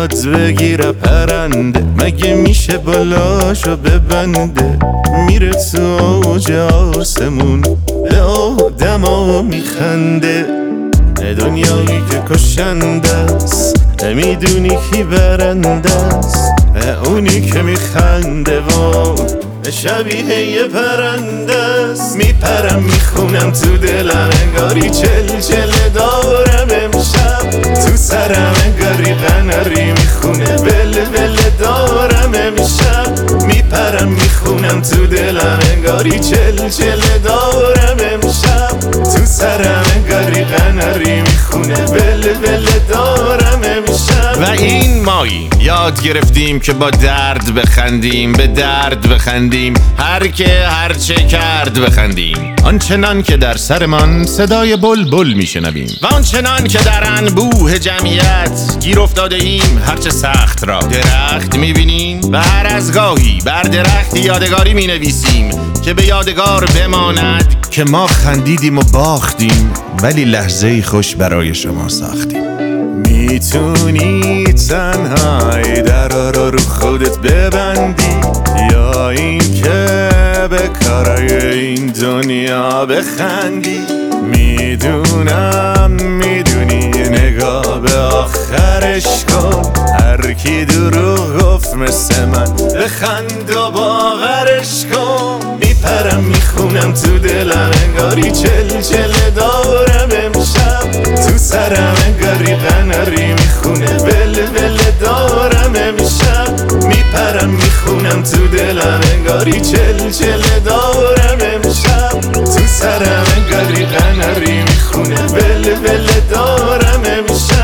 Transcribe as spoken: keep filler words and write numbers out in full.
یاد بگیره پرنده، مگه میشه بالاشو ببنده، میره تو اوج آسمون به آدما میخنده. دنیایی که کشنده است، میدونی کی برنده است؟ اونی که میخنده و شبیه یه پرنده است. میپرم میخونم تو دلم انگاری چل چل دارم امشب، تو سرم انگاری قناری میخونه بل بل دارم امشب. میپرم میخونم تو دلم انگاری چل چل دارم امشب، تو سرم انگاری قناری میخونه بل بل دارم امشب. و این ماییم یاد گرفتیم که با درد بخندیم، به درد بخندیم، هر که هر چه کرد بخندیم. آنچنان که در سرمان صدای بلبل میشنویم و آنچنان که در انبوه جمعیت گیر افتاده ایم، هرچه سخت را درخت میبینیم و هر از گاهی بر درخت یادگاری مینویسیم که به یادگار بماند که ما خندیدیم و باختیم، ولی لحظه خوش برای شما ساختیم. میتونی تنهایی درا رو رو خودت ببندی، یا این که به کارای این دنیا بخندی. میدونم میدونی نگاه به آخرش کن، هر کی دروغ گفت مثل من بخند و باورش کن. میپرم میخونم تو دلم انگاری چل چل دارم امشب، تو سرم انگاری قناری میخونه بل بل دارم امشب. میپرم میخونم تو دلم انگاری چل چل دارم امشب، تو سرم انگاری قناری میخونه بل بل دارم امشب.